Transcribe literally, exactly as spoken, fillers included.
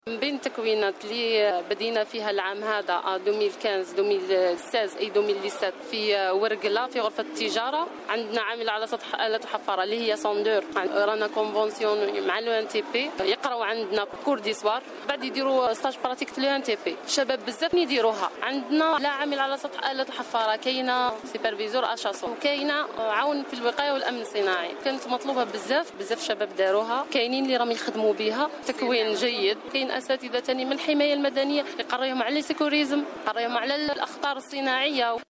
من بين التكوينات اللي بدينا فيها العام هذا ألفين وخمسطاش ألفين وستة عشر اي ألفين وسبعطاش في ورقله في غرفه التجاره، عندنا عامل على سطح آلة حفاره اللي هي سوندور، رانا كونفونسيون مع لو ان تي بي، يقراو عندنا كور ديسوار، بعد يديروا ستاج براتيك لو ان تي بي. الشباب بزاف يديروها. عندنا لا عامل على سطح آلة الحفاره، كاينه سوبرفيزور اشاسو، وكاينه عون في الوقايه والامن الصناعي. كانت مطلوبه بزاف بزاف شباب داروها، كاينين اللي راهم يخدموا بها. تكوين جيد. كاين اساتذه ثاني من الحمايه المدنيه يقريهم على السيكوريزم، يقريهم على الاخطار الصناعيه.